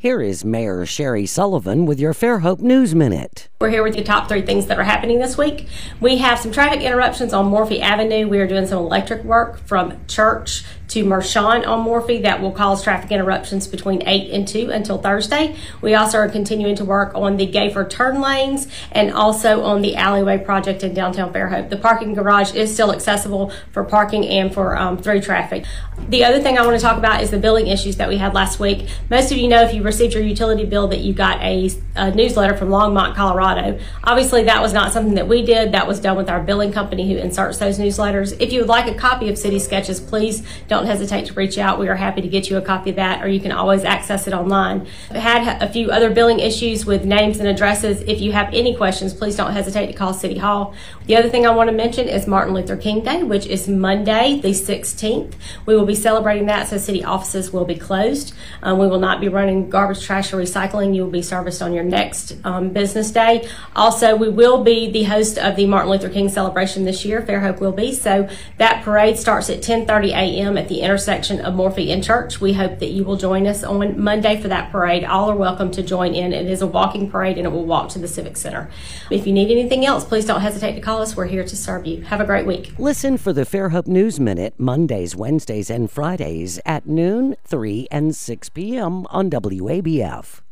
Here is Mayor Sherry Sullivan with your Fairhope News Minute. We're here with the top 3 things that are happening this week. We have some traffic interruptions on Morphy Avenue. We are doing some electric work from Church to Mershon on Morphy that will cause traffic interruptions between 8 and 2 until Thursday. We also are continuing to work on the Gayford turn lanes and also on the alleyway project in downtown Fairhope. The parking garage is still accessible for parking and for through traffic. The other thing I want to talk about is the billing issues that we had last week. Most of you know, if you received your utility bill, that you got a newsletter from Longmont, Colorado. Obviously, that was not something that we did. That was done with our billing company who inserts those newsletters. If you would like a copy of City Sketches, please don't hesitate to reach out. We are happy to get you a copy of that, or you can always access it online. I've had a few other billing issues with names and addresses. If you have any questions, please don't hesitate to call City Hall. The other thing I want to mention is Martin Luther King Day, which is Monday, the 16th. We will be celebrating that, so city offices will be closed. We will not be running garbage, trash, or recycling. You will be serviced on your next business day. Also, we will be the host of the Martin Luther King celebration this year. Fairhope will be. So that parade starts at 10:30 a.m. at the intersection of Morphy and Church. We hope that you will join us on Monday for that parade. All are welcome to join in. It is a walking parade and it will walk to the Civic Center. If you need anything else, please don't hesitate to call us. We're here to serve you. Have a great week. Listen for the Fairhope News Minute Mondays, Wednesdays, and Fridays at noon, 3, and 6 p.m. on WABF.